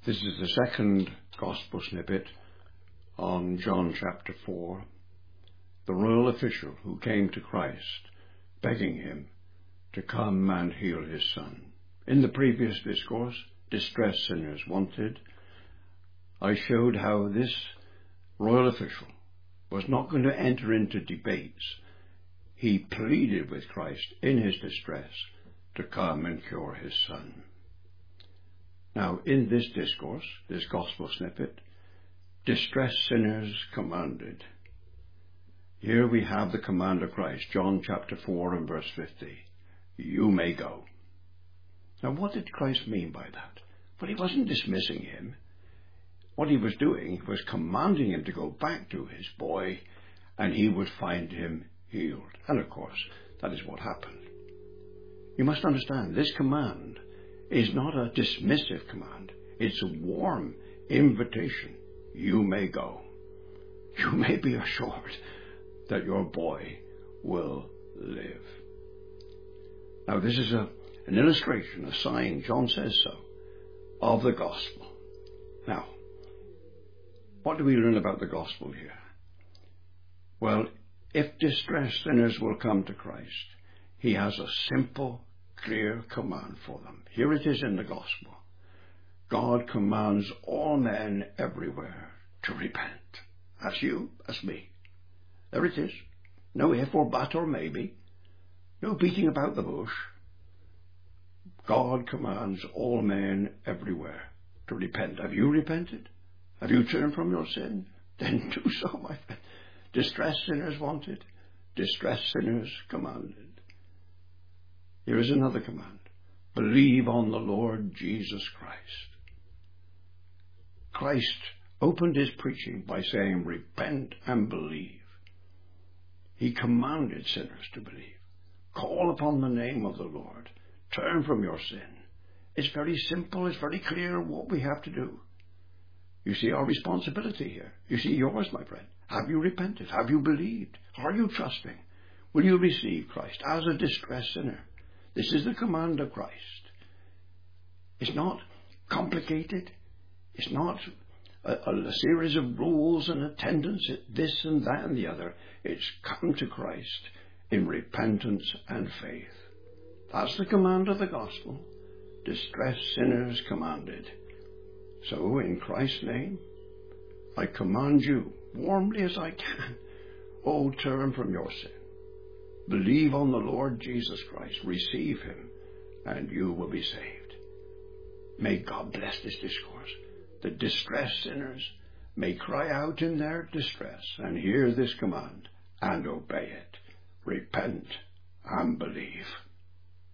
This is the second Gospel snippet on John chapter 4, the royal official who came to Christ, begging him to come and heal his son. In the previous discourse, Distressed Sinners Wanted, I showed how this royal official was not going to enter into debates. He pleaded with Christ in his distress to come and cure his son. Now, in this discourse, this gospel snippet, distressed sinners commanded. Here we have the command of Christ, John chapter 4 and verse 50. You may go. Now, what did Christ mean by that? Well, he wasn't dismissing him. What he was doing was commanding him to go back to his boy, and he would find him healed. And of course, that is what happened. You must understand, this command is not a dismissive command. It's a warm invitation. You may go. You may be assured that your boy will live. Now, this is an illustration, a sign, John says so, of the gospel. Now, what do we learn about the gospel here? Well, if distressed sinners will come to Christ, he has a simple, clear command for them. Here it is in the gospel. God commands all men everywhere to repent. That's you, that's me. There it is. No if or but or maybe. No beating about the bush. God commands all men everywhere to repent. Have you repented? Have you turned from your sin? Then do so, my friend. Distressed sinners wanted. Distressed sinners commanded. Here is another command. Believe on the Lord Jesus Christ. Christ opened his preaching by saying, repent and believe. He commanded sinners to believe. Call upon the name of the Lord. Turn from your sin. It's very simple. It's very clear what we have to do. You see our responsibility here. You see yours, my friend. Have you repented? Have you believed? Are you trusting? Will you receive Christ as a distressed sinner? This is the command of Christ. It's not complicated. It's not a series of rules and attendance at this and that and the other. It's come to Christ in repentance and faith. That's the command of the gospel. Distressed sinners commanded. So, in Christ's name, I command you, warmly as I can, turn from your sin. Believe on the Lord Jesus Christ. Receive him, and you will be saved. May God bless this discourse. The distressed sinners may cry out in their distress and hear this command and obey it. Repent and believe.